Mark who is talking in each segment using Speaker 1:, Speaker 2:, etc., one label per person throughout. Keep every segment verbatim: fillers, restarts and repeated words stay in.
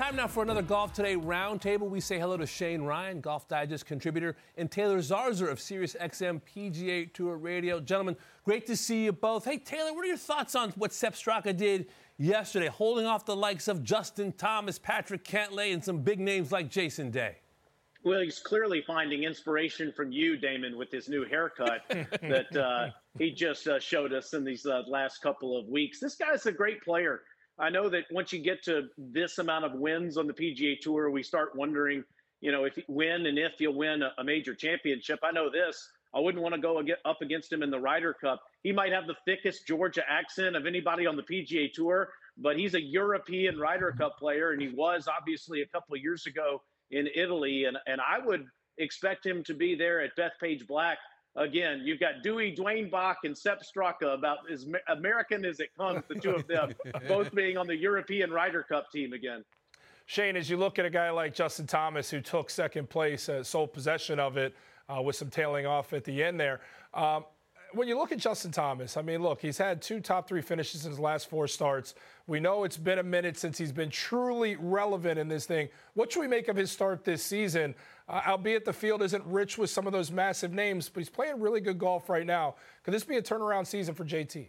Speaker 1: Time now for another Golf Today Roundtable. We say hello to Shane Ryan, Golf Digest contributor, and Taylor Zarzour of SiriusXM P G A Tour Radio. Gentlemen, great to see you both. Hey, Taylor, what are your thoughts on what Sepp Straka did yesterday, holding off the likes of Justin Thomas, Patrick Cantlay, and some big names like Jason Day?
Speaker 2: Well, he's clearly finding inspiration from you, Damon, with his new haircut that uh, he just uh, showed us in these uh, last couple of weeks. This guy's a great player. I know that once you get to this amount of wins on the P G A Tour, we start wondering, you know, if you win and if you'll win a, a major championship. I know this. I wouldn't want to go up against him in the Ryder Cup. He might have the thickest Georgia accent of anybody on the P G A Tour, but he's a European Ryder Cup player, and he was obviously a couple of years ago in Italy, and, and I would expect him to be there at Bethpage Black. Again, you've got Dewey, Dwayne Bach, and Sepp Straka, about as American as it comes, the two of them, both being on the European Ryder Cup team again.
Speaker 3: Shane, as you look at a guy like Justin Thomas, who took second place, uh, sole possession of it, uh, with some tailing off at the end there, um, when you look at Justin Thomas, I mean, look, he's had two top three finishes in his last four starts. We know it's been a minute since he's been truly relevant in this thing. What should we make of his start this season? Uh, albeit the field isn't rich with some of those massive names, but he's playing really good golf right now. Could this be a turnaround season for J T?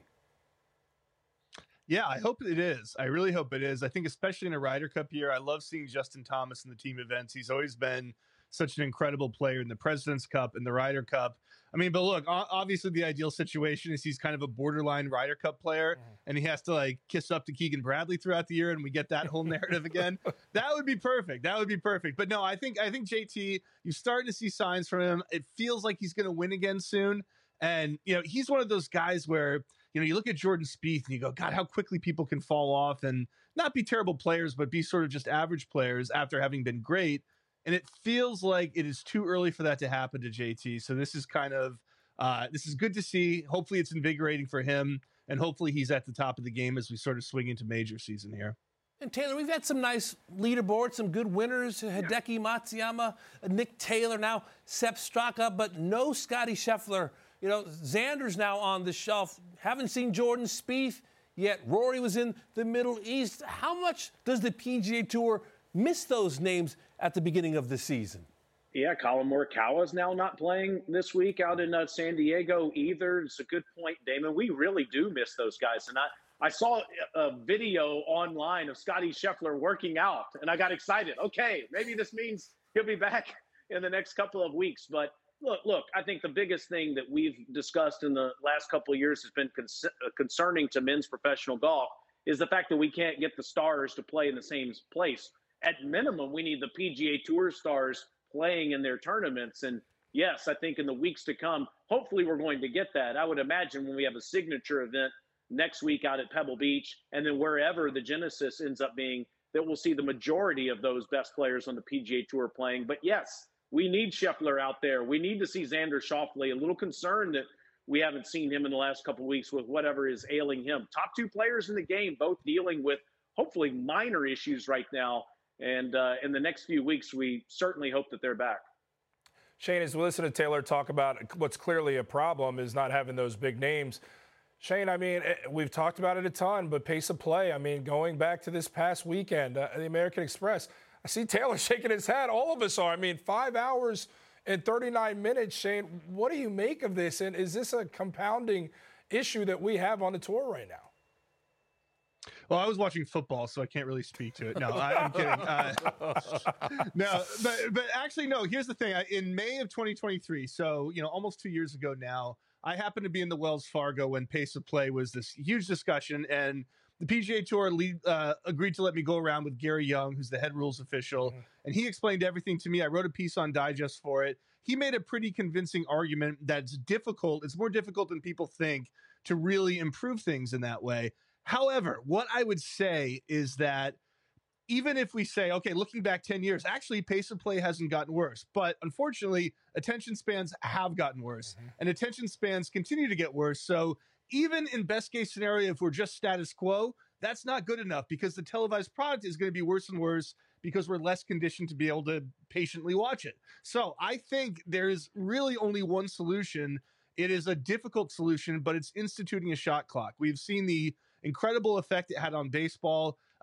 Speaker 4: Yeah, I hope it is. I really hope it is. I think especially in a Ryder Cup year, I love seeing Justin Thomas in the team events. He's always been such an incredible player in the President's Cup and the Ryder Cup. I mean, but look, obviously the ideal situation is he's kind of a borderline Ryder Cup player, mm-hmm. and he has to like kiss up to Keegan Bradley throughout the year, and we get that whole narrative again. That would be perfect. That would be perfect. But no, I think I think J T, you're starting to see signs from him. It feels like he's going to win again soon, and you know he's one of those guys where you know you look at Jordan Spieth and you go, God, how quickly people can fall off and not be terrible players, but be sort of just average players after having been great. And it feels like it is too early for that to happen to J T. So this is kind of, uh, this is good to see. Hopefully it's invigorating for him. And hopefully he's at the top of the game as we sort of swing into major season here.
Speaker 1: And Taylor, we've had some nice leaderboards, some good winners. Hideki Matsuyama, Nick Taylor, now Sepp Straka, but no Scotty Scheffler. You know, Xander's now on the shelf. Haven't seen Jordan Spieth yet. Rory was in the Middle East. How much does the P G A Tour miss those names at the beginning of the season?
Speaker 2: Yeah, Colin Morikawa is now not playing this week out in uh, San Diego either. It's a good point, Damon. We really do miss those guys. And I, I saw a video online of Scotty Scheffler working out, and I got excited. Okay, maybe this means he'll be back in the next couple of weeks. But look, look, I think the biggest thing that we've discussed in the last couple of years has been con- concerning to men's professional golf is the fact that we can't get the stars to play in the same place. At minimum, we need the P G A Tour stars playing in their tournaments. And yes, I think in the weeks to come, hopefully we're going to get that. I would imagine when we have a signature event next week out at Pebble Beach, and then wherever the Genesis ends up being, that we'll see the majority of those best players on the P G A Tour playing. But yes, we need Scheffler out there. We need to see Xander Schauffele. A little concerned that we haven't seen him in the last couple of weeks with whatever is ailing him. Top two players in the game, both dealing with hopefully minor issues right now. And uh, in the next few weeks, we certainly hope that they're back.
Speaker 3: Shane, as we listen to Taylor talk about what's clearly a problem is not having those big names. Shane, I mean, we've talked about it a ton, but pace of play, I mean, going back to this past weekend, uh, the American Express, I see Taylor shaking his head. All of us are. I mean, five hours and thirty-nine minutes, Shane. What do you make of this? And is this a compounding issue that we have on the tour right now?
Speaker 4: Well, I was watching football, so I can't really speak to it. No, I, I'm kidding. Uh, no, but but actually, no. Here's the thing. I, in May of twenty twenty-three, so you know, almost two years ago now, I happened to be in the Wells Fargo when pace of play was this huge discussion, and the P G A Tour lead, uh, agreed to let me go around with Gary Young, who's the head rules official, mm-hmm. and he explained everything to me. I wrote a piece on Digest for it. He made a pretty convincing argument that's difficult. It's more difficult than people think to really improve things in that way. However, what I would say is that even if we say, okay, looking back ten years, actually pace of play hasn't gotten worse. But unfortunately, attention spans have gotten worse, mm-hmm. and attention spans continue to get worse. So even in best case scenario, if we're just status quo, that's not good enough because the televised product is going to be worse and worse because we're less conditioned to be able to patiently watch it. So I think there's really only one solution. It is a difficult solution, but it's instituting a shot clock. We've seen the incredible effect it had on baseball.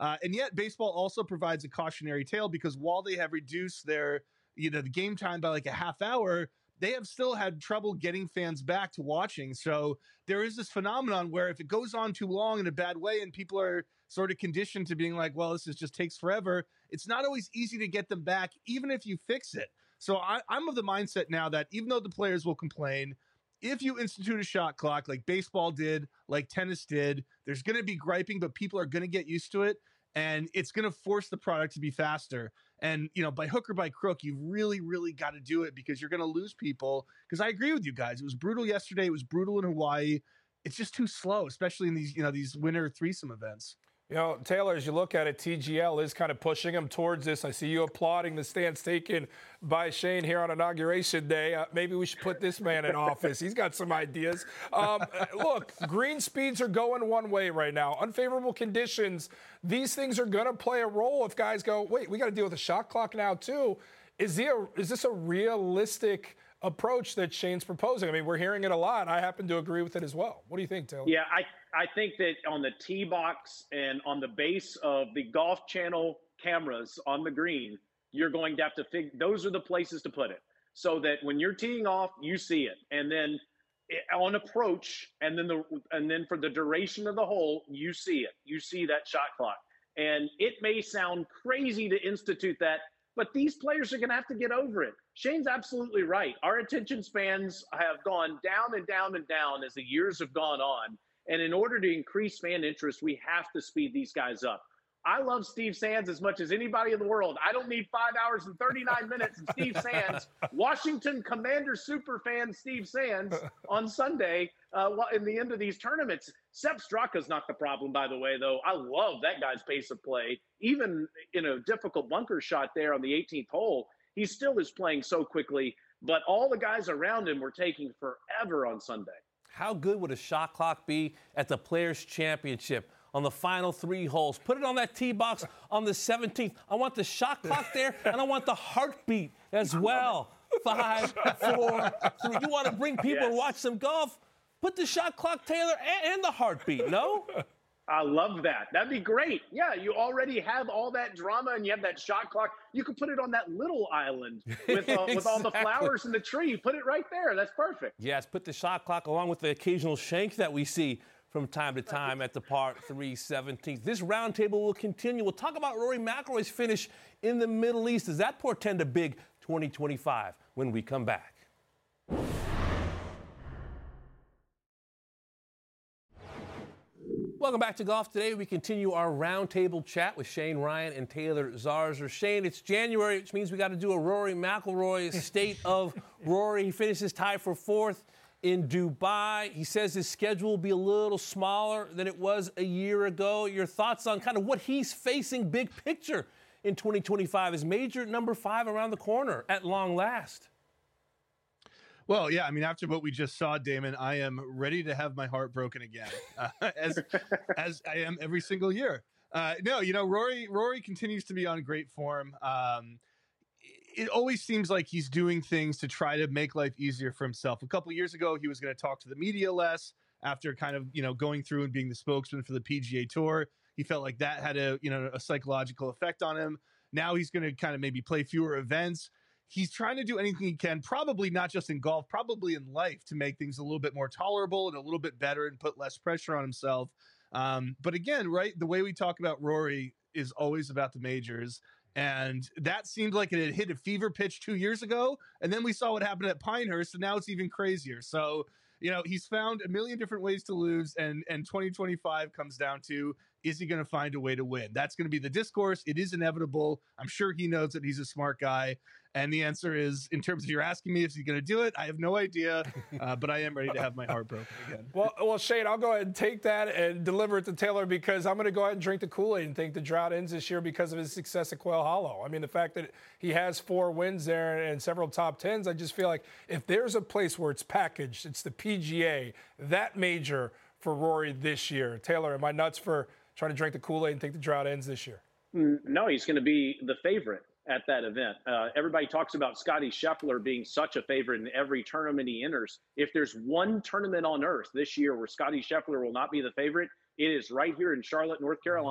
Speaker 4: Uh, and yet baseball also provides a cautionary tale because while they have reduced their, you know, the game time by like a half hour, they have still had trouble getting fans back to watching. So there is this phenomenon where if it goes on too long in a bad way and people are sort of conditioned to being like, well, this is just takes forever, it's not always easy to get them back, even if you fix it. So I, I'm of the mindset now that even though the players will complain, if you institute a shot clock like baseball did, like tennis did, there's going to be griping, but people are going to get used to it. And it's going to force the product to be faster. And, you know, by hook or by crook, you've really, really got to do it because you're going to lose people. Because I agree with you guys. It was brutal yesterday. It was brutal in Hawaii. It's just too slow, especially in these, you know, these winter threesome events.
Speaker 3: You know, Taylor, as you look at it, T G L is kind of pushing him towards this. I see you applauding the stance taken by Shane here on Inauguration Day. Uh, maybe we should put this man in office. He's got some ideas. Um, look, green speeds are going one way right now. Unfavorable conditions, these things are going to play a role if guys go, wait, we got to deal with a shot clock now too. Is, there, is this a realistic approach that Shane's proposing? I mean, we're hearing it a lot. I happen to agree with it as well. What do you think, Taylor?
Speaker 2: Yeah, I, I think that on the tee box and on the base of the Golf Channel cameras on the green, you're going to have to figure, those are the places to put it so that when you're teeing off, you see it. And then on approach, and then the and then for the duration of the hole, you see it. You see that shot clock. And it may sound crazy to institute that, but these players are going to have to get over it. Shane's absolutely right. Our attention spans have gone down and down and down as the years have gone on. And in order to increase fan interest, we have to speed these guys up. I love Steve Sands as much as anybody in the world. I don't need five hours and thirty-nine minutes of Steve Sands, Washington Commander superfan Steve Sands on Sunday uh, in the end of these tournaments. Sepp Straka's not the problem, by the way, though. I love that guy's pace of play. Even in a difficult bunker shot there on the eighteenth hole, he still is playing so quickly. But all the guys around him were taking forever on Sunday.
Speaker 1: How good would a shot clock be at the Players' Championship on the final three holes? Put it on that tee box on the seventeenth. I want the shot clock there, and I want the heartbeat as well. Five, four, three. You want to bring people
Speaker 2: Yes.
Speaker 1: to watch some golf? Put the shot clock, Taylor, and, and the heartbeat, no?
Speaker 2: I love that. That'd be great. Yeah, you already have all that drama and you have that shot clock. You could put it on that little island with, uh, with all the
Speaker 1: Exactly.
Speaker 2: flowers and the tree. Put it right there. That's perfect.
Speaker 1: Yes, put the shot clock along with the occasional shank that we see from time to time at the par three seventeenth. This roundtable will continue. We'll talk about Rory McIlroy's finish in the Middle East. Does that portend a big twenty twenty-five when we come back? Welcome back to Golf Today. We continue our roundtable chat with Shane Ryan and Taylor Zarzour. Shane, it's January, which means we got to do a Rory McIlroy state of Rory. He finishes tied for fourth in Dubai. He says his schedule will be a little smaller than it was a year ago. Your thoughts on kind of what he's facing big picture in twenty twenty-five is major number five around the corner at long last.
Speaker 4: Well, yeah, I mean, after what we just saw, Damon, I am ready to have my heart broken again, uh, as as I am every single year. Uh, no, you know, Rory Rory continues to be on great form. Um, it always seems like he's doing things to try to make life easier for himself. A couple years ago, he was going to talk to the media less after kind of, you know, going through and being the spokesman for the P G A Tour. He felt like that had a, you know, a psychological effect on him. Now he's going to kind of maybe play fewer events. He's trying to do anything he can, probably not just in golf, probably in life, to make things a little bit more tolerable and a little bit better and put less pressure on himself. Um, but again, right, the way we talk about Rory is always about the majors. And that seemed like it had hit a fever pitch two years ago. And then we saw what happened at Pinehurst, and now it's even crazier. So, you know, he's found a million different ways to lose. And, and twenty twenty-five comes down to, is he going to find a way to win? That's going to be the discourse. It is inevitable. I'm sure he knows that he's a smart guy. And the answer is, in terms of you're asking me if he's going to do it, I have no idea, uh, but I am ready to have my heart broken again.
Speaker 3: Well, well, Shane, I'll go ahead and take that and deliver it to Taylor because I'm going to go ahead and drink the Kool-Aid and think the drought ends this year because of his success at Quail Hollow. I mean, the fact that he has four wins there and several top tens, I just feel like if there's a place where it's packaged, it's the P G A, that major for Rory this year. Taylor, am I nuts for trying to drink the Kool-Aid and think the drought ends this year?
Speaker 2: No, he's going to be the favorite at that event. Uh, everybody talks about Scotty Scheffler being such a favorite in every tournament he enters. If there's one tournament on earth this year where Scotty Scheffler will not be the favorite, it is right here in Charlotte, North Carolina.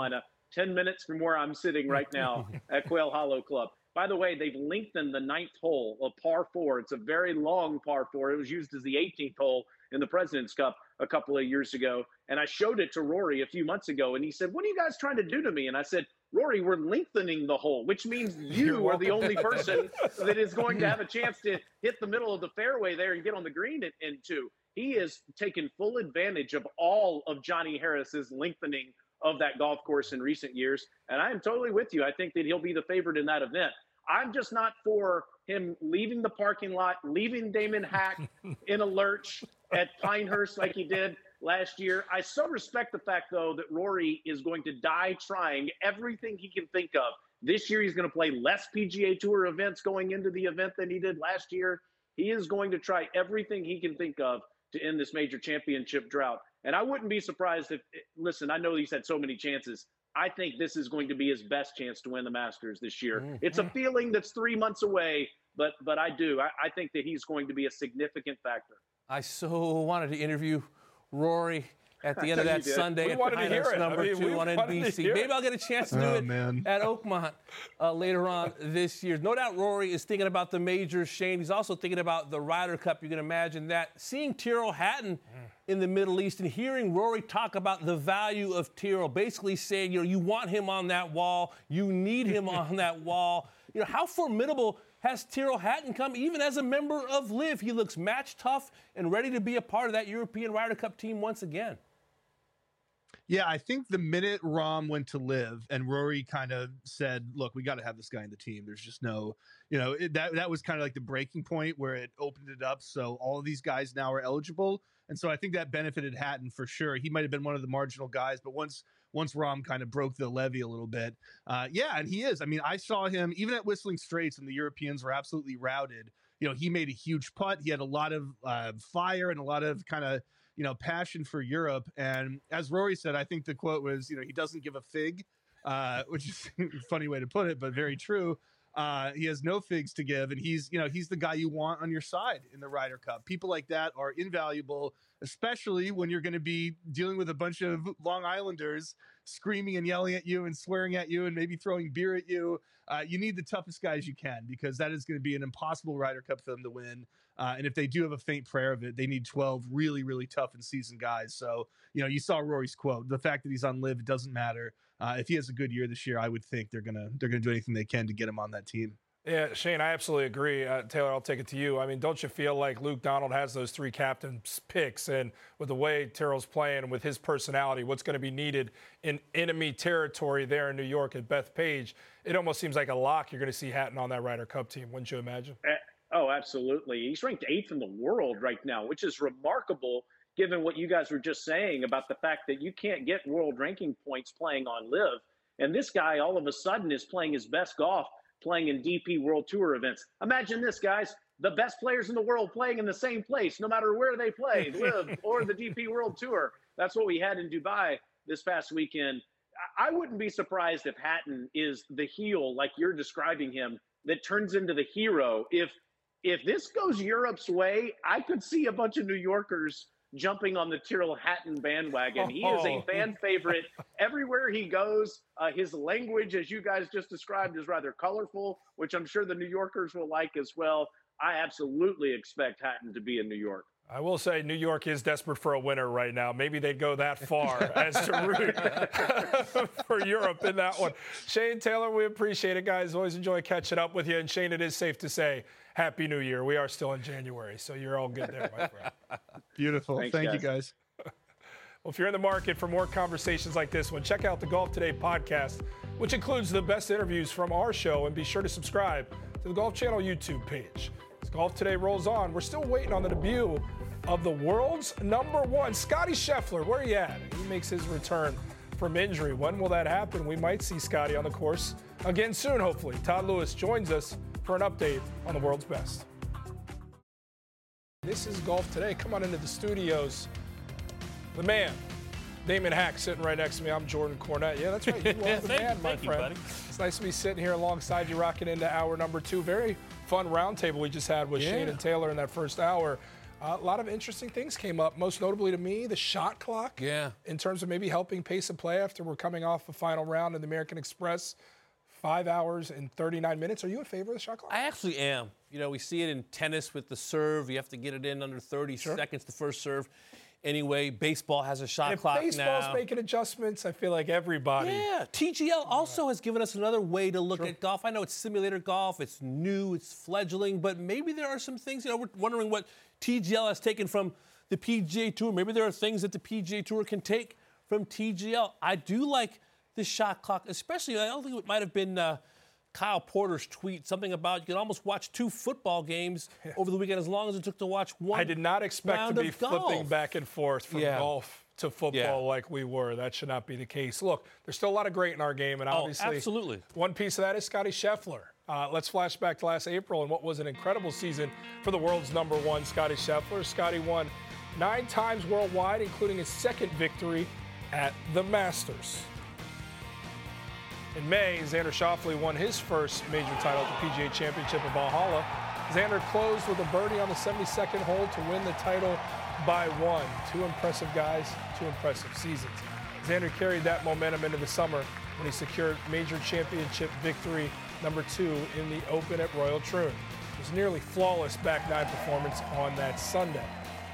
Speaker 2: ten minutes from where I'm sitting right now at Quail Hollow Club. By the way, they've lengthened the ninth hole, a par four. It's a very long par four. It was used as the eighteenth hole in the President's Cup a couple of years ago. And I showed it to Rory a few months ago, and he said, "What are you guys trying to do to me?" And I said, "Rory, we're lengthening the hole," which means you are the only person that is going to have a chance to hit the middle of the fairway there and get on the green in, in two. He has taken full advantage of all of Johnny Harris's lengthening of that golf course in recent years. And I am totally with you. I think that he'll be the favorite in that event. I'm just not for him leaving the parking lot, leaving Damon Hack in a lurch at Pinehurst like he did last year. I so respect the fact, though, that Rory is going to die trying everything he can think of. This year, he's going to play less P G A Tour events going into the event than he did last year. He is going to try everything he can think of to end this major championship drought. And I wouldn't be surprised if, listen, I know he's had so many chances. I think this is going to be his best chance to win the Masters this year. Mm-hmm. It's a feeling that's three months away, but but I do. I, I think that he's going to be a significant factor.
Speaker 1: I so wanted to interview Rory at the end of that Sunday
Speaker 3: we
Speaker 1: at
Speaker 3: wanted
Speaker 1: Pinehurst
Speaker 3: to hear it.
Speaker 1: number
Speaker 3: I mean,
Speaker 1: two on N B C. Maybe I'll get a chance to do
Speaker 4: oh,
Speaker 1: it
Speaker 4: man.
Speaker 1: at Oakmont uh, later on this year. No doubt Rory is thinking about the majors, Shane. He's also thinking about the Ryder Cup. You can imagine that. Seeing Tyrrell Hatton in the Middle East and hearing Rory talk about the value of Tyrrell, basically saying, you know, you want him on that wall, you need him on that wall. You know, how formidable has Tyrrell Hatton come, even as a member of LIV? He looks match tough and ready to be a part of that European Ryder Cup team once again.
Speaker 4: Yeah, I think the minute Rahm went to LIV and Rory kind of said, look, we got to have this guy in the team. There's just no, you know, it, that that was kind of like the breaking point where it opened it up. So all of these guys now are eligible. And so I think that benefited Hatton for sure. He might have been one of the marginal guys, but once once Rahm kind of broke the levee a little bit, uh, yeah, and he is. I mean, I saw him even at Whistling Straits when the Europeans were absolutely routed. You know, he made a huge putt. He had a lot of uh, fire and a lot of kind of, you know, passion for Europe. And as Rory said, I think the quote was, you know, he doesn't give a fig, uh, which is a funny way to put it, but very true. Uh, he has no figs to give, and he's, you know, he's the guy you want on your side in the Ryder Cup. People like that are invaluable, especially when you're going to be dealing with a bunch of Long Islanders screaming and yelling at you and swearing at you and maybe throwing beer at you. Uh, you need the toughest guys you can, because that is going to be an impossible Ryder Cup for them to win. Uh, and if they do have a faint prayer of it, they need twelve really, really tough and seasoned guys. So, you know, you saw Rory's quote. The fact that he's on LIV, it doesn't matter. Uh, if he has a good year this year, I would think they're gonna they're gonna do anything they can to get him on that team.
Speaker 3: Yeah, Shane, I absolutely agree. Uh, Taylor, I'll take it to you. I mean, don't you feel like Luke Donald has those three captains picks, and with the way Tyrrell's playing, with his personality, what's going to be needed in enemy territory there in New York at Bethpage, it almost seems like a lock you're going to see Hatton on that Ryder Cup team, wouldn't you imagine?
Speaker 2: Oh, absolutely. He's ranked eighth in the world right now, which is remarkable given what you guys were just saying about the fact that you can't get world ranking points playing on LIV. And this guy all of a sudden is playing his best golf playing in D P World Tour events. Imagine this, guys. The best players in the world playing in the same place, no matter where they play, LIV or the D P World Tour. That's what we had in Dubai this past weekend. I wouldn't be surprised if Hatton is the heel, like you're describing him, that turns into the hero. If if this goes Europe's way, I could see a bunch of New Yorkers jumping on the Tyrrell Hatton bandwagon. He is a fan favorite everywhere he goes. Uh, his language, as you guys just described, is rather colorful, which I'm sure the New Yorkers will like as well. I absolutely expect Hatton to be in New York.
Speaker 3: I will say New York is desperate for a winner right now. Maybe they'd go that far as to root for Europe in that one. Shane Taylor, we appreciate it, guys. Always enjoy catching up with you. And Shane, it is safe to say Happy New Year. We are still in January, so you're all good there, my friend.
Speaker 4: Beautiful.
Speaker 2: Thanks,
Speaker 4: Thank
Speaker 2: guys.
Speaker 4: you, guys.
Speaker 3: Well, if you're in the market for more conversations like this one, check out the Golf Today podcast, which includes the best interviews from our show, and be sure to subscribe to the Golf Channel YouTube page. As Golf Today rolls on, we're still waiting on the debut of the world's number one, Scotty Scheffler. Where are you at? He makes his return from injury. When will that happen? We might see Scotty on the course again soon, hopefully. Todd Lewis joins us for an update on the world's best. This is Golf Today. Come on into the studios. The man, Damon Hack, sitting right next to me. I'm Jordan Cornette. Yeah, that's right. You are the man, my
Speaker 1: Thank you,
Speaker 3: friend.
Speaker 1: buddy.
Speaker 3: It's nice to be sitting here alongside you, rocking into hour number two. Very fun roundtable we just had with
Speaker 1: Yeah.
Speaker 3: Shane and Taylor in that first hour. Uh, a lot of interesting things came up, most notably to me, the shot clock.
Speaker 1: Yeah.
Speaker 3: In terms of maybe helping pace of play after we're coming off a final round in the American Express. Five hours and thirty-nine minutes. Are you in favor of the shot clock?
Speaker 1: I actually am. You know, we see it in tennis with the serve. You have to get it in under thirty sure. seconds, the first serve. Anyway, baseball has a shot
Speaker 3: and if
Speaker 1: clock now.
Speaker 3: Baseball's making adjustments. I feel like everybody.
Speaker 1: Yeah. T G L also has given us another way to look
Speaker 3: Sure.
Speaker 1: at golf. I know it's simulator golf. It's new. It's fledgling. But maybe there are some things, you know, we're wondering what T G L has taken from the P G A Tour. Maybe there are things that the P G A Tour can take from T G L. I do like the shot clock, especially, I don't think it might have been uh, Kyle Porter's tweet, something about you could almost watch two football games yeah. over the weekend as long as it took to watch one.
Speaker 3: I did not expect to be flipping back and forth from
Speaker 1: yeah.
Speaker 3: golf to football yeah. like we were. That should not be the case. Look, there's still a lot of great in our game, and obviously,
Speaker 1: oh, absolutely.
Speaker 3: One piece of that is Scotty Scheffler. Uh, let's flash back to last April and what was an incredible season for the world's number one, Scotty Scheffler. Scotty won nine times worldwide, including his second victory at the Masters. In May, Xander Schauffele won his first major title at the P G A Championship of Valhalla. Xander closed with a birdie on the seventy-second hole to win the title by one. Two impressive guys, two impressive seasons. Xander carried that momentum into the summer when he secured major championship victory number two in the Open at Royal Troon. It was nearly flawless back nine performance on that Sunday.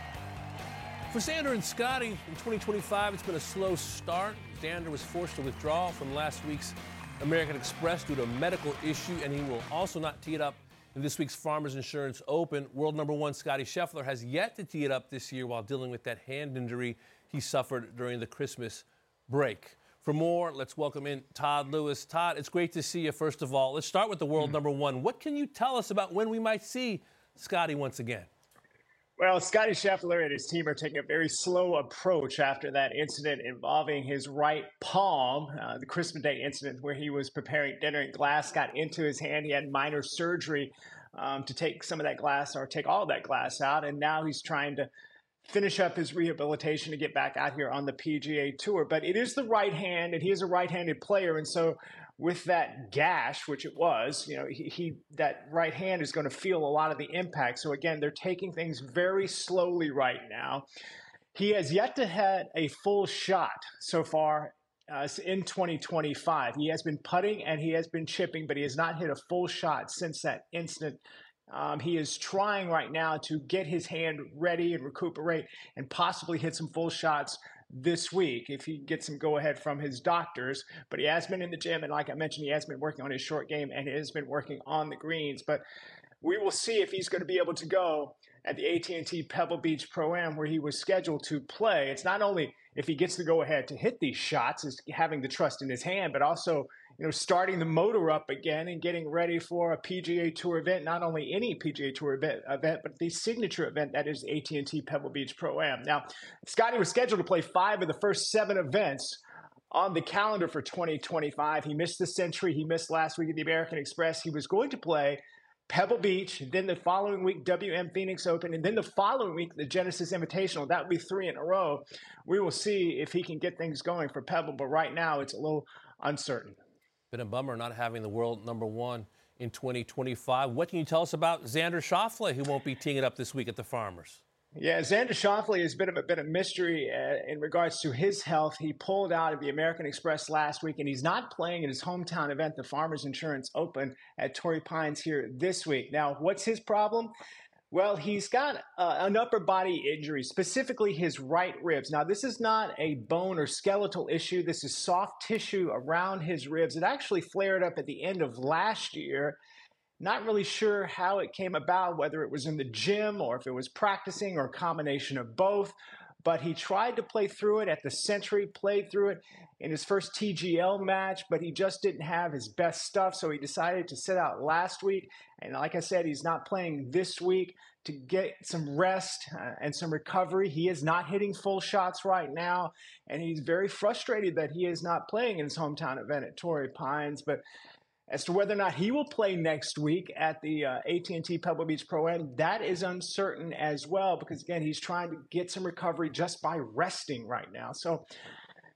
Speaker 1: For Xander and Scotty, in twenty twenty-five, it's been a slow start. Xander was forced to withdraw from last week's American Express due to a medical issue, and he will also not tee it up in this week's Farmers Insurance Open. World number one Scotty Scheffler has yet to tee it up this year while dealing with that hand injury he suffered during the Christmas break. For more, let's welcome in Todd Lewis. Todd, it's great to see you, first of all. Let's start with the world mm. number one. What can you tell us about when we might see Scotty once again?
Speaker 5: Well, Scotty Scheffler and his team are taking a very slow approach after that incident involving his right palm, uh, the Christmas Day incident where he was preparing dinner and glass got into his hand. He had minor surgery um, to take some of that glass or take all of that glass out, and now he's trying to finish up his rehabilitation to get back out here on the P G A Tour. But it is the right hand, and he is a right-handed player, and so with that gash, which it was, you know, he, he that right hand is going to feel a lot of the impact. So again, they're taking things very slowly right now. He has yet to have a full shot so far uh, in twenty twenty-five. He has been putting and he has been chipping, but he has not hit a full shot since that incident. Um, he is trying right now to get his hand ready and recuperate and possibly hit some full shots this week if he gets some go-ahead from his doctors. But he has been in the gym, and like I mentioned, he has been working on his short game and he has been working on the greens. But we will see if he's going to be able to go at the A T and T Pebble Beach Pro-Am where he was scheduled to play. It's not only if he gets the go-ahead to hit these shots, is having the trust in his hand, but also, you know, starting the motor up again and getting ready for a P G A Tour event, not only any P G A Tour event, event but the signature event that is A T and T Pebble Beach Pro-Am. Now, Scotty was scheduled to play five of the first seven events on the calendar for twenty twenty-five. He missed the Century. He missed last week at the American Express. He was going to play Pebble Beach, then the following week, W M Phoenix Open, and then the following week, the Genesis Invitational. That would be three in a row. We will see if he can get things going for Pebble, but right now it's a little uncertain.
Speaker 1: Been a bummer not having the world number one in twenty twenty-five. What can you tell us about Xander Schauffele, who won't be teeing it up this week at the Farmers?
Speaker 5: Yeah, Xander Schauffele has been a bit of a mystery uh, in regards to his health. He pulled out of the American Express last week, and he's not playing in his hometown event, the Farmers Insurance Open at Torrey Pines here this week. Now, what's his problem? Well, he's got uh, an upper body injury, specifically his right ribs. Now, this is not a bone or skeletal issue. This is soft tissue around his ribs. It actually flared up at the end of last year. Not really sure how it came about, whether it was in the gym or if it was practicing or a combination of both. But he tried to play through it at the Century, played through it in his first T G L match, but he just didn't have his best stuff, so he decided to sit out last week. And like I said, he's not playing this week to get some rest uh, and some recovery. He is not hitting full shots right now, and he's very frustrated that he is not playing in his hometown event at Torrey Pines. But as to whether or not he will play next week at the uh, A T and T Pebble Beach Pro-Am, that is uncertain as well because, again, he's trying to get some recovery just by resting right now. So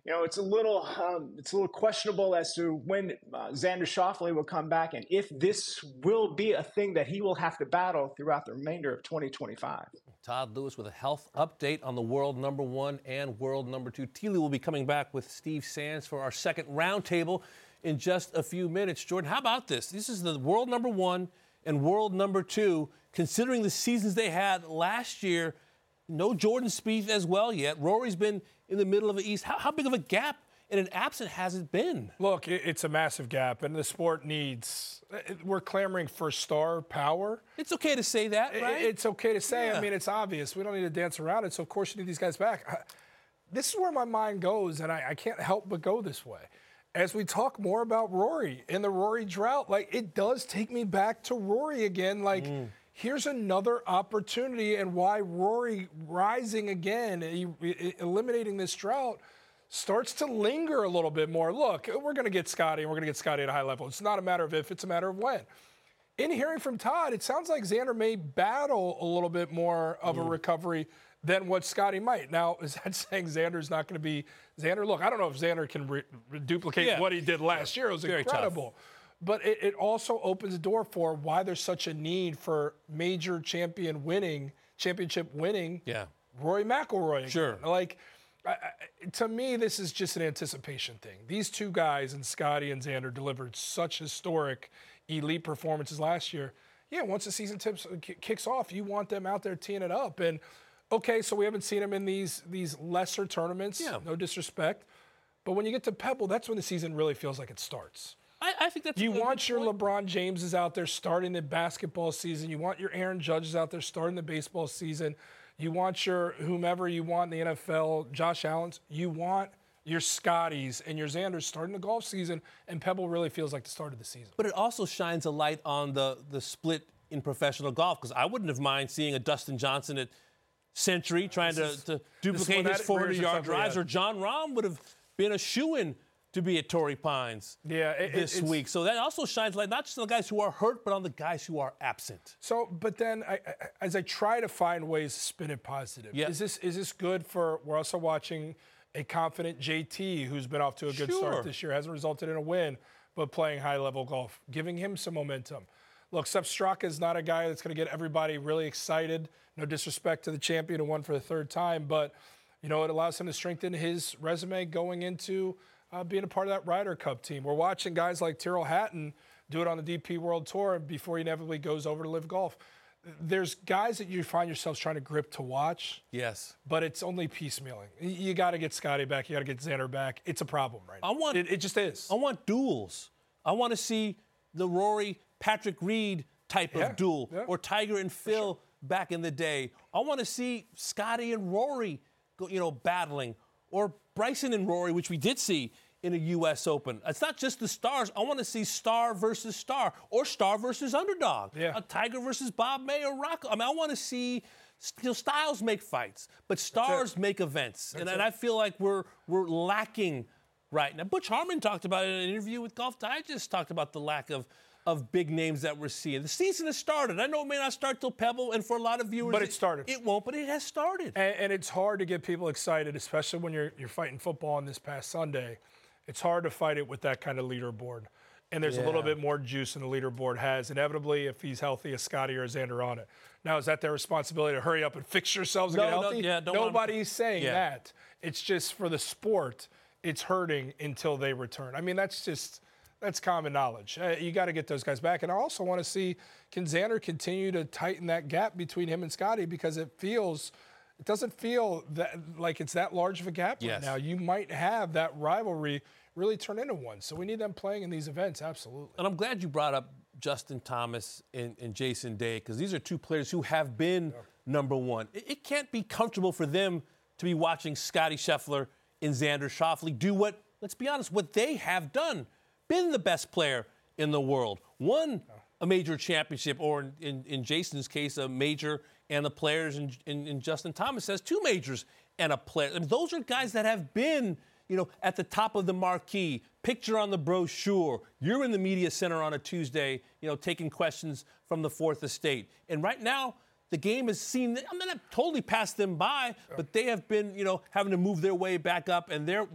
Speaker 5: you know, it's a little um, it's a little questionable as to when uh, Xander Schauffele will come back and if this will be a thing that he will have to battle throughout the remainder of twenty twenty-five.
Speaker 1: Todd Lewis with a health update on the world number one and world number two. Thile will be coming back with Steve Sands for our second roundtable in just a few minutes. Jordan, how about this? This is the world number one and world number two, considering the seasons they had last year. No Jordan Spieth as well yet. Rory's been in the middle of the East. How, how big of a gap and an absent has it been?
Speaker 3: Look, it's a massive gap, and the sport needs – we're clamoring for star power.
Speaker 1: It's okay to say that, right?
Speaker 3: It's okay to say.
Speaker 1: Yeah.
Speaker 3: I mean, it's obvious. We don't need to dance around it, so of course you need these guys back. This is where my mind goes, and I, I can't help but go this way. As we talk more about Rory and the Rory drought, like, it does take me back to Rory again. Like, mm. here's another opportunity, and why Rory rising again, eliminating this drought, starts to linger a little bit more. Look, we're going to get Scotty, and we're going to get Scotty at a high level. It's not a matter of if, it's a matter of when. In hearing from Todd, it sounds like Xander may battle a little bit more of mm. a recovery than what Scotty might. Now, is that saying Xander's not going to be Xander? Look, I don't know if Xander can re- re- duplicate yeah. what he did last year. It was Very incredible. Tough. But it, it also opens the door for why there's such a need for major champion winning, championship winning
Speaker 1: yeah.
Speaker 3: Rory McIlroy again.
Speaker 1: Sure.
Speaker 3: Like, I, I, to me, this is just an anticipation thing. These two guys, and Scotty and Xander, delivered such historic elite performances last year. Yeah, once the season tips, kicks off, you want them out there teeing it up. And okay, so we haven't seen him in these these lesser tournaments.
Speaker 1: Yeah.
Speaker 3: No disrespect. But when you get to Pebble, that's when the season really feels like it starts.
Speaker 1: I, I think that's
Speaker 3: You
Speaker 1: a good
Speaker 3: want your
Speaker 1: point.
Speaker 3: LeBron Jameses out there starting the basketball season. You want your Aaron Judges out there starting the baseball season. You want your whomever you want in the N F L, Josh Allen's. You want your Scotties and your Xanders starting the golf season, and Pebble really feels like the start of the season.
Speaker 1: But it also shines a light on the, the split in professional golf, because I wouldn't have mind seeing a Dustin Johnson at Century trying to,
Speaker 3: is,
Speaker 1: to duplicate his four hundred-yard drives,
Speaker 3: yeah.
Speaker 1: or John Rahm would have been a shoo-in to be at Torrey Pines
Speaker 3: yeah, it,
Speaker 1: this
Speaker 3: it's,
Speaker 1: week. So that also shines light not just on the guys who are hurt, but on the guys who are absent.
Speaker 3: So, but then I, I, as I try to find ways to spin it positive,
Speaker 1: yep.
Speaker 3: is this is this good for, we're also watching a confident J T who's been off to a good
Speaker 1: sure.
Speaker 3: start this year, hasn't resulted in a win, but playing high-level golf, giving him some momentum. Look, Sepp Straka is not a guy that's going to get everybody really excited. No disrespect to the champion who won for the third time, but, you know, it allows him to strengthen his resume going into uh, being a part of that Ryder Cup team. We're watching guys like Tyrrell Hatton do it on the D P World Tour before he inevitably goes over to Live Golf. There's guys that you find yourselves trying to grip to watch.
Speaker 1: Yes.
Speaker 3: But it's only piecemealing. You got to get Scotty back. You got to get Xander back. It's a problem right now.
Speaker 1: I want,
Speaker 3: it, it just is.
Speaker 1: I want duels. I want to see the Rory, Patrick Reed type
Speaker 3: yeah,
Speaker 1: of duel,
Speaker 3: yeah.
Speaker 1: or Tiger and Phil sure. back in the day. I want to see Scotty and Rory, go, you know, battling, or Bryson and Rory, which we did see in a U S Open. It's not just the stars. I want to see star versus star, or star versus underdog.
Speaker 3: Yeah.
Speaker 1: A Tiger versus Bob May or Rocco. I mean, I want to see, you know, styles make fights, but stars make events. And, and I feel like we're we're lacking right now. Butch Harmon talked about it in an interview with Golf Digest, talked about the lack of of big names that we're seeing. The season has started. I know it may not start till Pebble, and for a lot of viewers,
Speaker 3: but it started.
Speaker 1: It, it won't, but it has started.
Speaker 3: And, and it's hard to get people excited, especially when you're you're fighting football on this past Sunday. It's hard to fight it with that kind of leaderboard. And there's yeah. a little bit more juice than the leaderboard has. Inevitably, if he's healthy, a Scotty or a Xander on it. Now, is that their responsibility to hurry up and fix yourselves and
Speaker 1: no,
Speaker 3: get healthy?
Speaker 1: No, yeah, don't
Speaker 3: Nobody's saying
Speaker 1: yeah.
Speaker 3: that. It's just for the sport, it's hurting until they return. I mean, that's just that's common knowledge. Uh, you got to get those guys back. And I also want to see, can Xander continue to tighten that gap between him and Scotty, because it feels – it doesn't feel that like it's that large of a gap
Speaker 1: yes.
Speaker 3: right now. You might have that rivalry really turn into one. So we need them playing in these events, absolutely.
Speaker 1: And I'm glad you brought up Justin Thomas and, and Jason Day, because these are two players who have been yeah. number one. It, it can't be comfortable for them to be watching Scotty Scheffler and Xander Schauffele do what, let's be honest, what they have done. Been the best player in the world. Won a major championship, or in, in, in Jason's case, a major, and the players in, in, in Justin Thomas says two majors and a player. I mean, those are guys that have been, you know, at the top of the marquee, picture on the brochure. You're in the media center on a Tuesday, you know, taking questions from the Fourth Estate. And right now, the game has seen, I mean, I've totally passed them by, but they have been, you know, having to move their way back up, and they're, I'm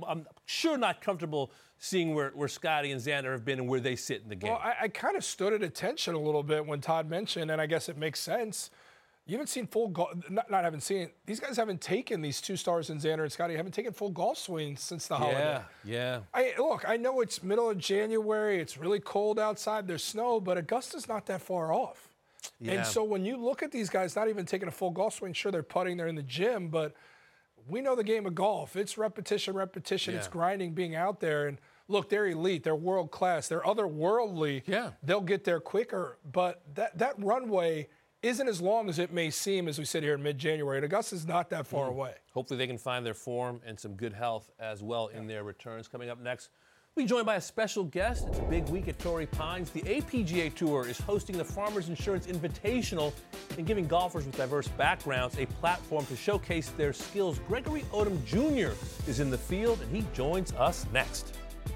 Speaker 1: sure not comfortable seeing where, where Scotty and Xander have been and where they sit in the game.
Speaker 3: Well, I, I kind of stood at attention a little bit when Todd mentioned, and I guess it makes sense. You haven't seen full golf, not, not haven't seen, these guys haven't taken, these two stars in Xander and Scotty, haven't taken full golf swings since the holiday.
Speaker 1: Yeah, yeah.
Speaker 3: I, look, I know it's middle of January, it's really cold outside, there's snow, but Augusta's not that far off.
Speaker 1: Yeah.
Speaker 3: And so when you look at these guys not even taking a full golf swing, sure, they're putting, they're in the gym, but we know the game of golf. It's repetition, repetition,
Speaker 1: Yeah.
Speaker 3: it's grinding, being out there. And look, they're elite, they're world class, they're otherworldly.
Speaker 1: Yeah.
Speaker 3: They'll get there quicker, but that, that runway isn't as long as it may seem as we sit here in mid-January. And Augusta's not that far mm. away.
Speaker 1: Hopefully they can find their form and some good health as well in their returns. Coming up next, we'll be joined by a special guest. It's a big week at Torrey Pines. The A P G A Tour is hosting the Farmers Insurance Invitational and giving golfers with diverse backgrounds a platform to showcase their skills. Gregory Odom Junior is in the field, and he joins us next.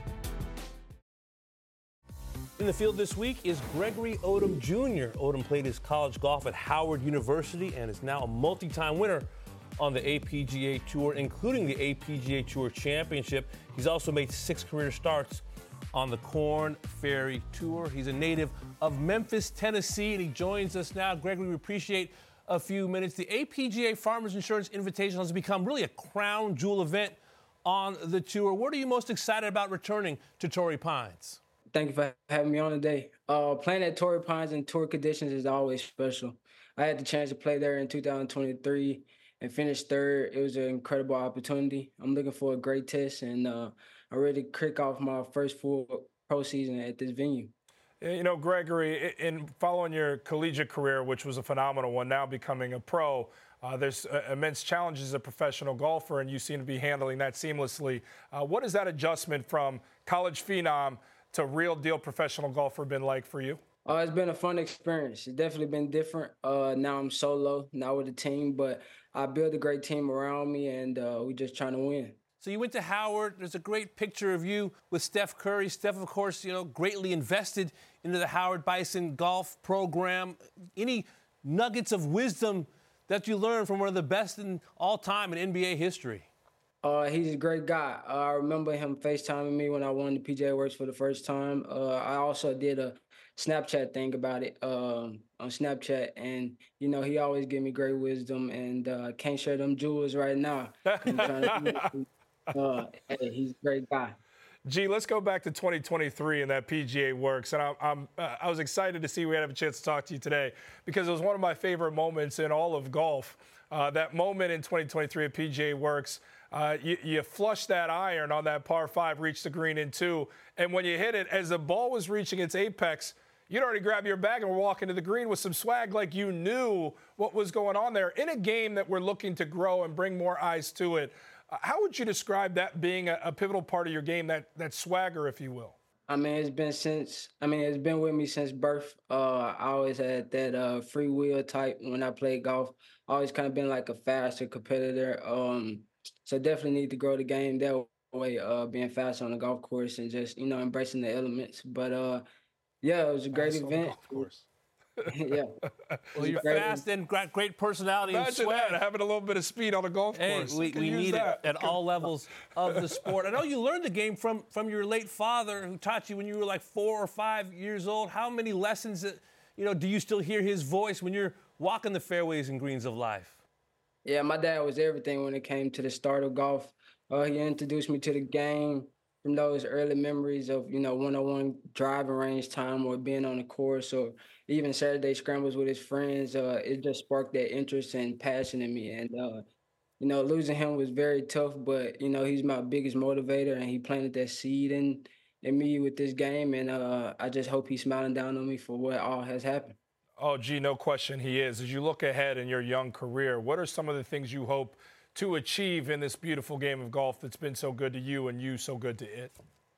Speaker 1: In the field this week is Gregory Odom Junior Odom played his college golf at Howard University and is now a multi-time winner on the A P G A Tour, including the A P G A Tour Championship. He's also made six career starts on the Korn Ferry Tour. He's a native of Memphis, Tennessee, and he joins us now. Gregory, we appreciate a few minutes. The A P G A Farmers Insurance Invitational has become really a crown jewel event on the tour. What are you most excited about returning to Torrey Pines?
Speaker 6: Thank you for having me on today. Uh, playing at Torrey Pines in tour conditions is always special. I had the chance to play there in two thousand twenty-three and finish third. It was an incredible opportunity. I'm looking for a great test, and uh, I'm ready to kick off my first full pro season at this venue.
Speaker 3: You know, Gregory, in following your collegiate career, which was a phenomenal one, now becoming a pro, uh, there's uh, immense challenges as a professional golfer, and you seem to be handling that seamlessly. Uh, what has that adjustment from college phenom to real deal professional golfer been like for you?
Speaker 6: Uh, it's been a fun experience. It's definitely been different. Uh, now I'm solo, not with a team, but I built a great team around me, and uh, we're just trying to win.
Speaker 1: So you went to Howard. There's a great picture of you with Steph Curry. Steph, of course, you know, greatly invested into the Howard Bison golf program. Any nuggets of wisdom that you learned from one of the best in all time in N B A history?
Speaker 6: Uh, he's a great guy. Uh, I remember him FaceTiming me when I won the P G A Works for the first time. Uh, I also did a Snapchat thing about it um, on Snapchat, and you know he always give me great wisdom, and uh, can't share them jewels right now. I'm trying to, uh, hey, he's a great guy.
Speaker 3: Gee, let's go back to twenty twenty-three and that P G A Works. And I'm, I'm, uh, I was excited to see we had a chance to talk to you today because it was one of my favorite moments in all of golf. Uh, that moment in twenty twenty-three at P G A Works, uh, you, you flushed that iron on that par five, reached the green in two. And when you hit it, as the ball was reaching its apex, you'd already grab your bag and were walking to the green with some swag like you knew what was going on there. In a game that we're looking to grow and bring more eyes to it, uh, how would you describe that being a, a pivotal part of your game, that, that swagger, if you will?
Speaker 6: I mean, it's been since, I mean, it's been with me since birth. Uh, I always had that uh, free will type when I played golf. I always kind of been like a faster competitor. Um, so definitely need to grow the game that way, uh, being fast on the golf course and just, you know, embracing the elements. But, uh, yeah, it was a great
Speaker 3: fast
Speaker 6: event.
Speaker 3: Golf course.
Speaker 6: yeah.
Speaker 1: Well, you're fast and great, great personality and
Speaker 3: Imagine
Speaker 1: swag.
Speaker 3: that, having a little bit of speed on a golf
Speaker 1: Hey,
Speaker 3: course.
Speaker 1: we, we need
Speaker 3: that.
Speaker 1: it at all levels of the sport. I know you learned the game from, from your late father who taught you when you were like four or five years old. How many lessons, that, you know, do you still hear his voice when you're walking the fairways and greens of life?
Speaker 6: Yeah, my dad was everything when it came to the start of golf. Uh, he introduced me to the game from those early memories of, you know, one-on-one driving range time or being on the course or even Saturday scrambles with his friends. Uh, it just sparked that interest and passion in me. And, uh, you know, losing him was very tough, but, you know, he's my biggest motivator, and he planted that seed in, in me with this game. And uh, I just hope he's smiling down on me for what all has happened.
Speaker 3: Oh, gee, no question he is. As you look ahead in your young career, what are some of the things you hope to achieve in this beautiful game of golf that's been so good to you and you so good to it?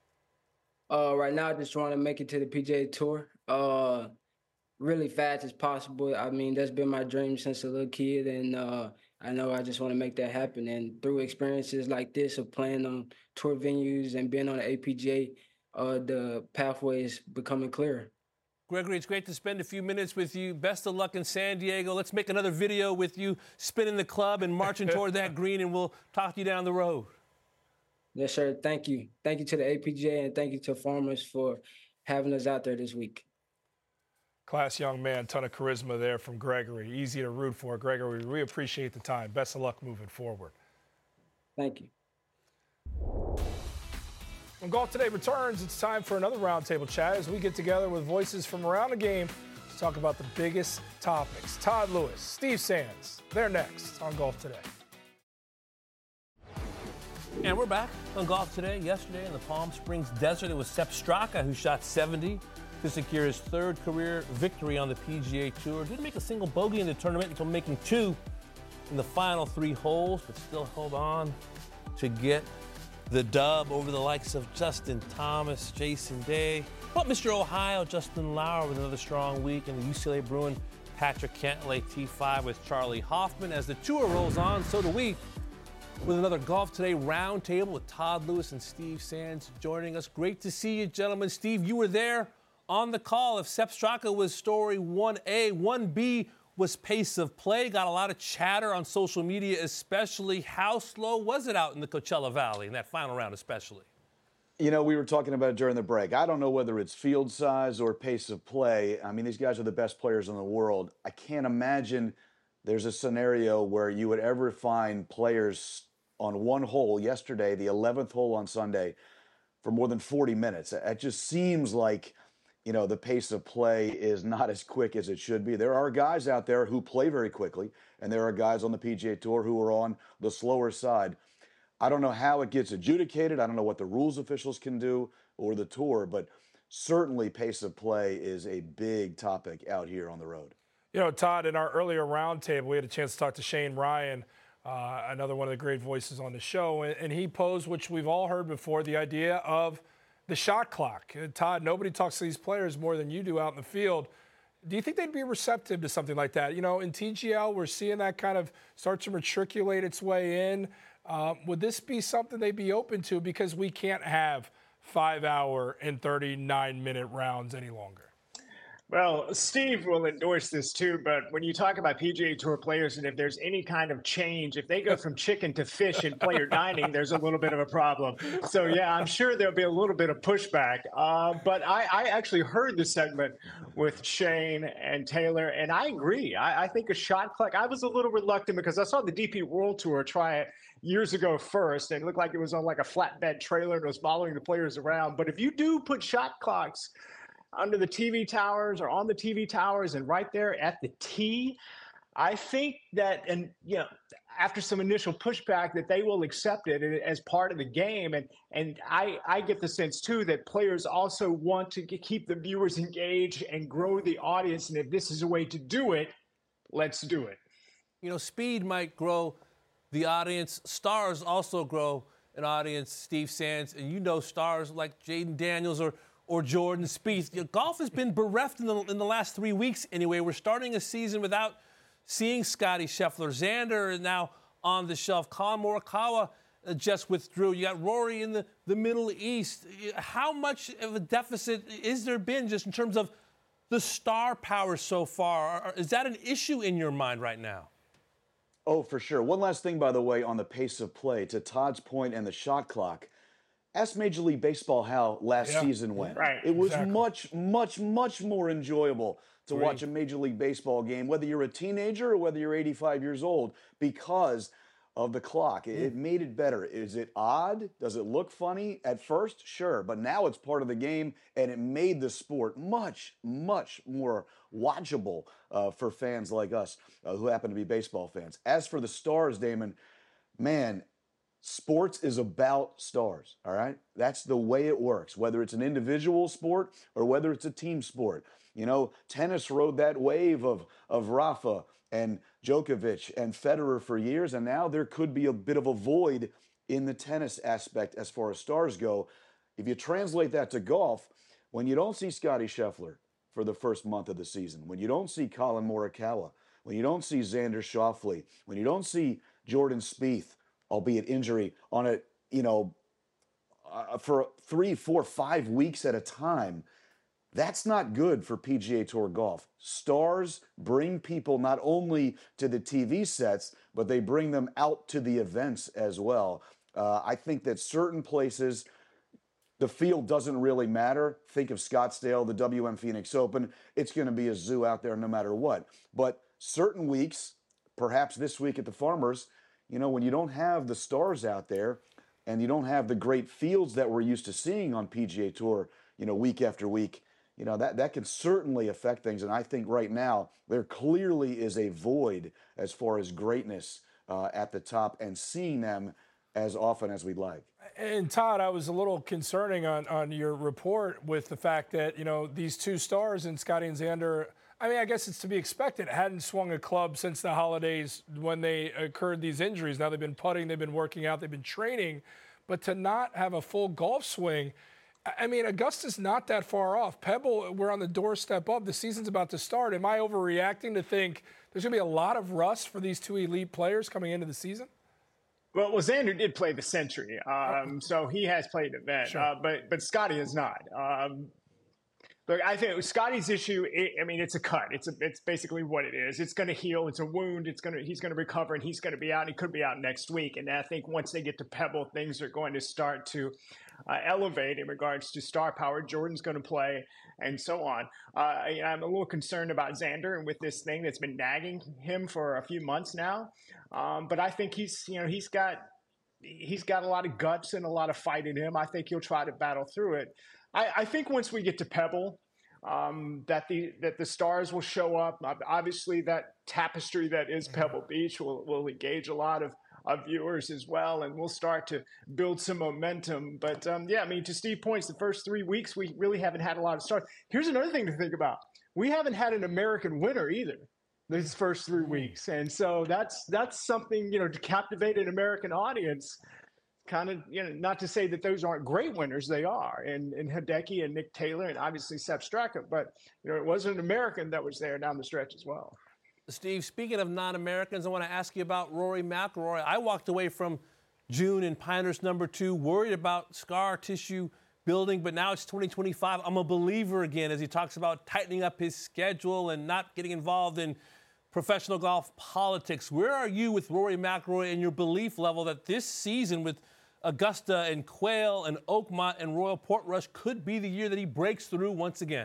Speaker 6: Uh, right now, I just want to make it to the P G A Tour uh, really fast as possible. I mean, that's been my dream since a little kid, and uh, I know I just want to make that happen. And through experiences like this of playing on tour venues and being on the A P G A, uh, the pathway is becoming clearer.
Speaker 1: Gregory, it's great to spend a few minutes with you. Best of luck in San Diego. Let's make another video with you spinning the club and marching toward that green, and we'll talk to you down the road.
Speaker 6: Yes, sir. Thank you. Thank you to the A P G A and thank you to Farmers for having us out there this week.
Speaker 3: Class young man, ton of charisma there from Gregory. Easy to root for. Gregory, we appreciate the time. Best of luck moving forward.
Speaker 6: Thank you.
Speaker 3: When Golf Today returns, it's time for another roundtable chat as we get together with voices from around the game to talk about the biggest topics. Todd Lewis, Steve Sands, they're next on Golf Today.
Speaker 1: And we're back on Golf Today. Yesterday in the Palm Springs Desert, it was Sepp Straka who shot seventy to secure his third career victory on the P G A Tour. Didn't make a single bogey in the tournament until making two in the final three holes, but still held on to get the dub over the likes of Justin Thomas, Jason Day. But Mister Ohio, Justin Lauer, with another strong week, and the U C L A Bruin, Patrick Cantlay, T five with Charlie Hoffman. As the tour rolls on, so do we, with another Golf Today roundtable with Todd Lewis and Steve Sands joining us. Great to see you, gentlemen. Steve, you were there on the call. If Sepp Straka was story one A, one B was pace of play. Got a lot of chatter on social media, especially. How slow was it out in the Coachella Valley in that final round, especially?
Speaker 7: You know, we were talking about it during the break. I don't know whether it's field size or pace of play. I mean, these guys are the best players in the world. I can't imagine there's a scenario where you would ever find players on one hole yesterday, the eleventh hole on Sunday, for more than forty minutes. It just seems like, you know, the pace of play is not as quick as it should be. There are guys out there who play very quickly, and there are guys on the P G A Tour who are on the slower side. I don't know how it gets adjudicated. I don't know what the rules officials can do or the tour, but certainly pace of play is a big topic out here on the road.
Speaker 3: You know, Todd, in our earlier roundtable, we had a chance to talk to Shane Ryan, uh, another one of the great voices on the show, and, and he posed, which we've all heard before, the idea of the shot clock. Uh, Todd, nobody talks to these players more than you do out in the field. Do you think they'd be receptive to something like that? You know, in T G L, we're seeing that kind of start to matriculate its way in. Uh, would this be something they'd be open to, because we can't have five-hour and thirty-nine-minute rounds any longer?
Speaker 5: Well, Steve will endorse this too, but when you talk about P G A Tour players and if there's any kind of change, if they go from chicken to fish in player dining, there's a little bit of a problem. So, yeah, I'm sure there'll be a little bit of pushback. Uh, but I, I actually heard the segment with Shane and Taylor, and I agree. I, I think a shot clock, I was a little reluctant because I saw the D P World Tour try it years ago first, and it looked like it was on like a flatbed trailer and it was following the players around. But if you do put shot clocks under the T V towers or on the T V towers and right there at the tee, I think that, and you know, after some initial pushback, that they will accept it as part of the game. And and I, I get the sense too that players also want to keep the viewers engaged and grow the audience. And if this is a way to do it, let's do it.
Speaker 1: You know, speed might grow the audience. Stars also grow an audience, Steve Sands. And you know stars like Jaden Daniels or or Jordan Spieth. You know, golf has been bereft in the, in the last three weeks anyway. We're starting a season without seeing Scotty Scheffler. Xander is now on the shelf. Colin Morikawa uh, just withdrew. You got Rory in the, the Middle East. How much of a deficit is there been just in terms of the star power so far? Is that an issue in your mind right now?
Speaker 7: Oh, for sure. One last thing, by the way, on the pace of play. To Todd's point and the shot clock, ask Major League Baseball how last yeah. season went.
Speaker 5: Right,
Speaker 7: it was
Speaker 3: exactly.
Speaker 7: much, much, much more enjoyable to
Speaker 3: Great.
Speaker 7: watch a Major League Baseball game, whether you're a teenager or whether you're eighty-five years old, because of the clock. It, it made it better. Is it odd? Does it look funny at first? Sure. But now it's part of the game, and it made the sport much, much more watchable uh, for fans like us uh, who happen to be baseball fans. As for the stars, Damon, man, sports is about stars, all right? That's the way it works, whether it's an individual sport or whether it's a team sport. You know, tennis rode that wave of, of Rafa and Djokovic and Federer for years, and now there could be a bit of a void in the tennis aspect as far as stars go. If you translate that to golf, when you don't see Scotty Scheffler for the first month of the season, when you don't see Colin Morikawa, when you don't see Xander Schauffele, when you don't see Jordan Spieth, albeit injury, on a, you know, uh, for three, four, five weeks at a time, that's not good for P G A Tour golf. Stars bring people not only to the T V sets, but they bring them out to the events as well. Uh, I think that certain places, the field doesn't really matter. Think of Scottsdale, the W M Phoenix Open. It's going to be a zoo out there no matter what. But certain weeks, perhaps this week at the Farmers, you know, when you don't have the stars out there and you don't have the great fields that we're used to seeing on P G A Tour, you know, week after week, you know, that, that can certainly affect things. And I think right now there clearly is a void as far as greatness uh, at the top and seeing them as often as we'd like.
Speaker 3: And Todd, I was a little concerning on, on your report with the fact that, you know, these two stars in Scotty and Xander, I mean, I guess it's to be expected, hadn't swung a club since the holidays when they occurred these injuries. Now they've been putting, they've been working out, they've been training, but to not have a full golf swing, I mean, Augusta's not that far off. Pebble, we're on the doorstep of, the season's about to start. Am I overreacting to think there's going to be a lot of rust for these two elite players coming into the season?
Speaker 5: Well, well, Xander did play the Century, um, so he has played an event,
Speaker 3: Sure.
Speaker 5: uh, but but Scotty is not. Um, look, I think Scotty's issue. I mean, it's a cut. It's a, it's basically what it is. It's going to heal. It's a wound. It's going to he's going to recover, and he's going to be out. He could be out next week. And I think once they get to Pebble, things are going to start to uh, elevate in regards to star power. Jordan's going to play, and so on. Uh, I'm a little concerned about Xander and with this thing that's been nagging him for a few months now. Um, but I think he's, you know, he's got he's got a lot of guts and a lot of fight in him. I think he'll try to battle through it. I, I think once we get to Pebble, um, that the that the stars will show up. Obviously, that tapestry that is Pebble Beach will will engage a lot of, of viewers as well, and we'll start to build some momentum. But um, yeah, I mean, to Steve's points, the first three weeks we really haven't had a lot of stars. Here's another thing to think about: we haven't had an American winner either these first three weeks. And so that's that's something, you know, to captivate an American audience, kind of, you know, not to say that those aren't great winners, they are. And, and Hideki and Nick Taylor and obviously Sepp Straka, but, you know, it wasn't an American that was there down the stretch as well.
Speaker 1: Steve, speaking of non-Americans, I want to ask you about Rory McIlroy. I walked away from June in Pinehurst number two, worried about scar tissue building, but now it's twenty twenty-five. I'm a believer again as he talks about tightening up his schedule and not getting involved in professional golf politics. Where are you with Rory McIlroy and your belief level that this season with Augusta and Quail and Oakmont and Royal Portrush could be the year that he breaks through once again?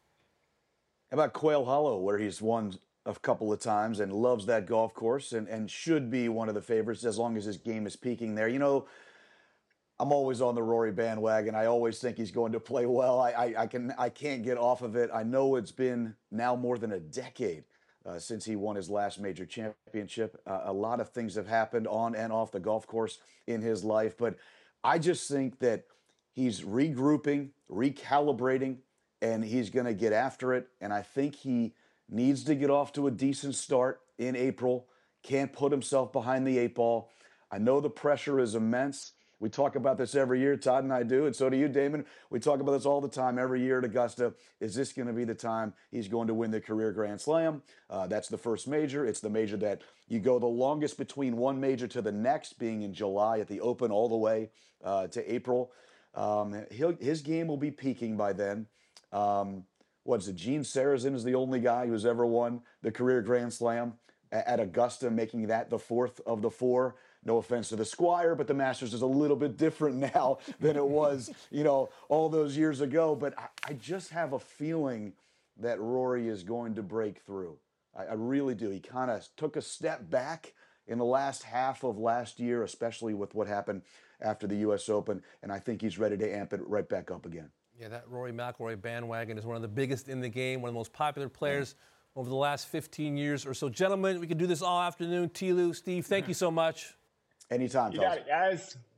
Speaker 7: How about Quail Hollow, where he's won a couple of times and loves that golf course and, and should be one of the favorites as long as his game is peaking there. You know, I'm always on the Rory bandwagon. I always think he's going to play well. I, I, I, can, I can't get off of it. I know it's been now more than a decade uh, since he won his last major championship. Uh, a lot of things have happened on and off the golf course in his life, but I just think that he's regrouping, recalibrating, and he's going to get after it. And I think he needs to get off to a decent start in April. Can't put himself behind the eight ball. I know the pressure is immense. We talk about this every year, Todd and I do, and so do you, Damon. We talk about this all the time every year at Augusta. Is this going to be the time he's going to win the career Grand Slam? Uh, that's the first major. It's the major that you go the longest between one major to the next, being in July at the Open all the way uh, to April. Um, he'll, his game will be peaking by then. Um, what's it? Gene Sarazen is the only guy who's ever won the career Grand Slam at Augusta, making that the fourth of the four. No offense to the Squire, but the Masters is a little bit different now than it was, you know, all those years ago. But I, I just have a feeling that Rory is going to break through. I, I really do. He kind of took a step back in the last half of last year, especially with what happened after the U S Open, and I think he's ready to amp it right back up again.
Speaker 1: Yeah, that Rory McIlroy bandwagon is one of the biggest in the game, one of the most popular players yeah. over the last fifteen years or so. Gentlemen, we can do this all afternoon. T. Lou, Steve, thank you so much.
Speaker 7: Anytime,
Speaker 5: You
Speaker 7: fellas.
Speaker 5: got it, guys.